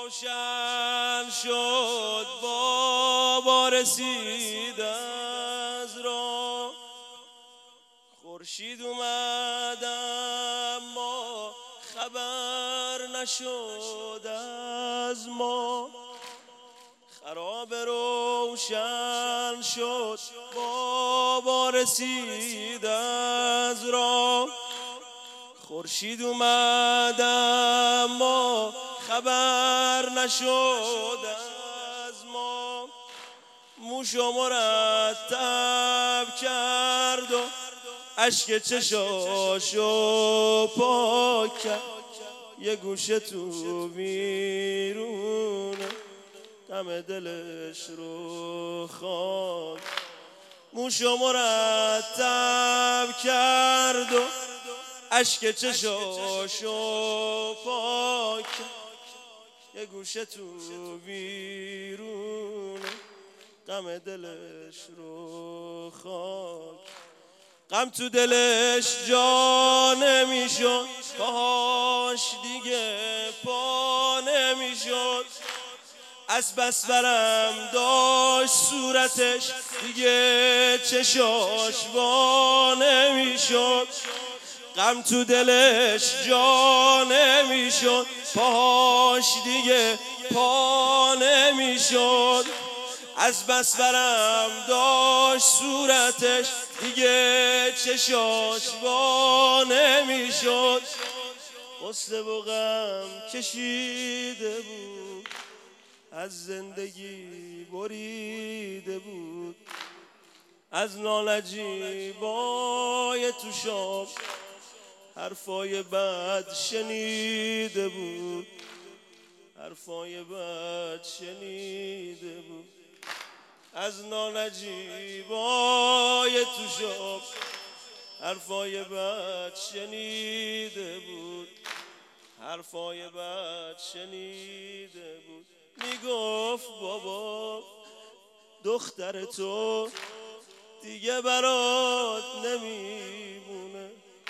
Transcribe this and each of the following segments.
روشن شد بابا رسید از راه، خورشید اومد اما خبر نشد از ما. خراب روشن شد بابا رسید از راه، خورشید اومد اما خبر نشد از ما. موشو مرتب کرد و اشک چشاشو پاک کرد، یه گوشه تو بیرونه غم دلش رو خواند. موشو مرتب کرد و اشک چشاشو پاک، یه گوشه تو بیرونه غم دلش رو خاک. غم تو دلش جا نمیشد، پاهاش دیگه پا نمیشد، از بس ورم داشت صورتش دیگه چشاش وا نمیشد. غم تو دلش جا نمیشد، پاهاش دیگه پا نمیشد، از بس ورم داشت صورتش دیگه چشاش وا نمیشد. غصه و غم کشیده بود، از زندگی بریده بود، از نالجیبای تو شام حرفای بد شنیده بود، حرفای بد شنیده بود، از نالجیبای تو شام حرفای بد شنیده بود، حرفای بد شنیده بود. میگفت بابا دختر تو دیگه برات نمیمونه،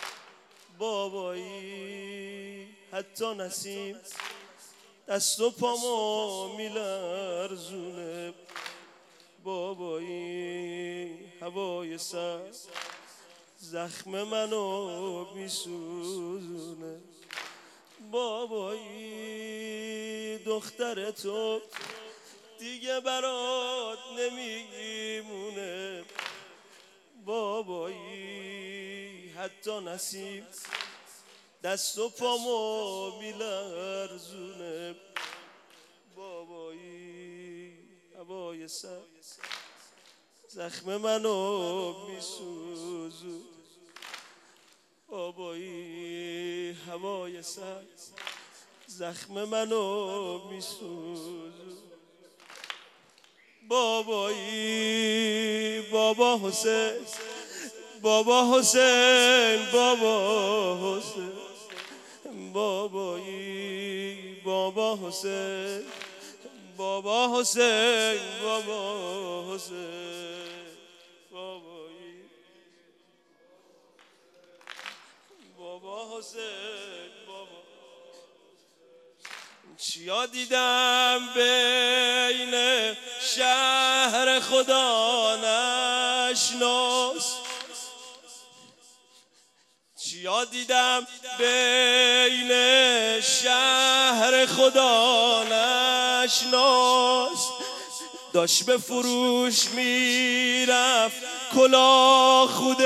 بابایی حتی نسیم دست و پامو میلرزونه، بابایی هوای سر زخم منو میسوزونه، بابایی دختر تو دیگه برات نمیمونه، بابایی حتی نسیم دست و پامو میلرزونه، بابایی هوای سر زخم منو میسوزونه، بابایی هوای سر زخم منو میسوزونه. بابایی بابا حسین، بابا حسین، بابا حسین، بابایی بابا حسین، بابا حسین، بابا حسین، بابایی بابا حسین، بابا. چیا دیدم بین شهر خدا نشناس، چیا دیدم بین شهر خدا نشناس، داشت به فروش میرفت کلاه خود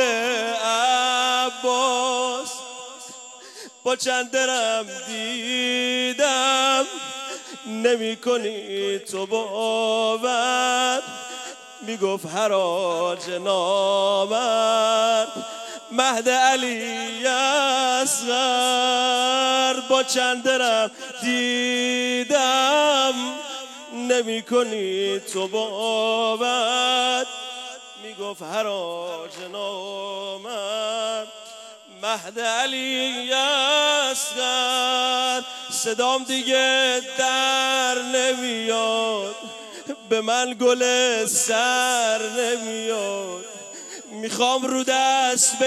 عباس، با چند درم دیدم نمی کنی تو باور، میگفت حراج نامرد مهد علی اصغر، با چند درم دیدم نمی کنی تو باور، میگفت حراج نامرد مهد علی اصغر. صدام دیگه در نمیاد، به من گل سر نمیاد، میخوام رو دست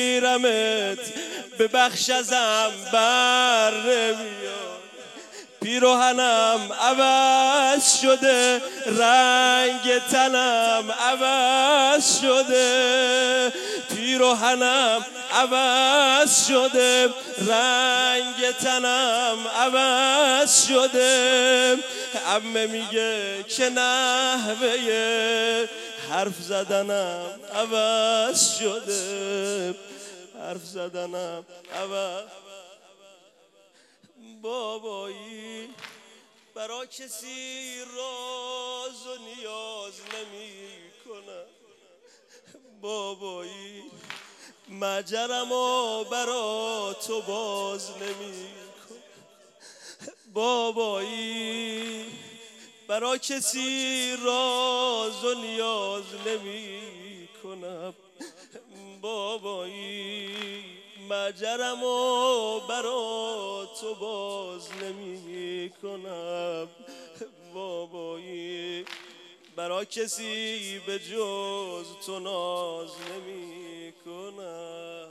بگیرمت به بخش ازم بر نمیاد، پیراهنم عوض شده، رنگ تنم عوض شده، پیراهنم عوض شده، رنگ تنم عوض شده. عمه میگه که نحوه حرف زدنم عوض شده، حرف زدنم عوض. بابایی برا کسی راز و نیاز نمی کنم، بابایی مجرمو برا تو باز نمی کنم، بابایی برا کسی راز و نیاز نمی کنم، بابایی مجرمو برا تو باز نمی کنم، بابایی برا کسی به جز تو ناز نمی کنم،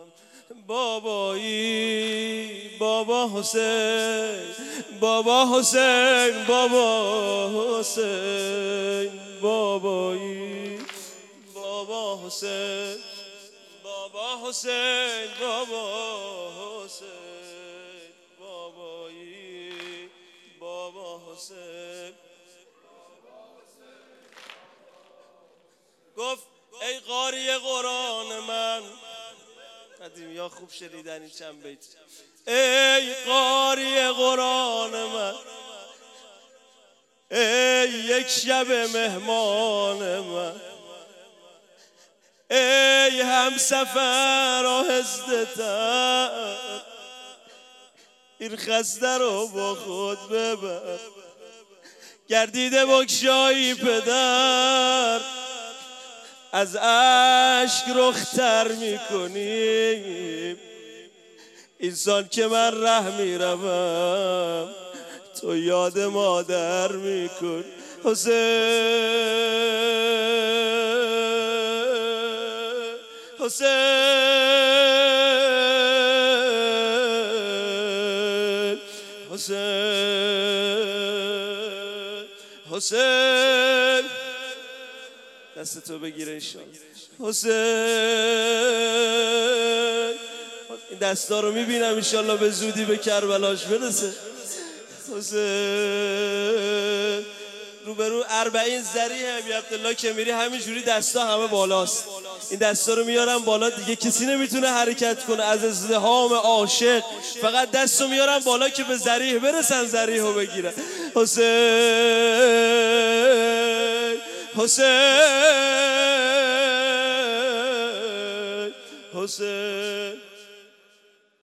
بابایی بابا حسین، بابا حسین، بابا حسین، بابایی بابا حسین، بابا حسین، بابا حسین، بابایی بابا حسین. گفت ای قاری قرآن من، قدیم یا خوب شنیدنی چند بیت، ای قاری قرآن من، ای یک شب مهمان من، ای همسفر آهسته تر، این خسته رو با خود ببر، گردیده بگشایی پدر، از اشک رختر میکنی، اینسان که من ره میروم تو یاد مادر میکنی، حسین، حسین، حسین، حسین، دست تو بگیره انشاءالله، حسین، این دستا رو میبینم انشاءالله به زودی به کربلاش برسه، حسین. روبرو 40 ذریح ابی عبدالله که میری همینجوری دستا همه بالاست، این دستا رو میارم بالا دیگه کسی نمیتونه حرکت کنه از ازدحام عاشق، فقط دستو میارم بالا که به ذریح برسن، ذریح رو بگیرن، حسین، حسین، حسین،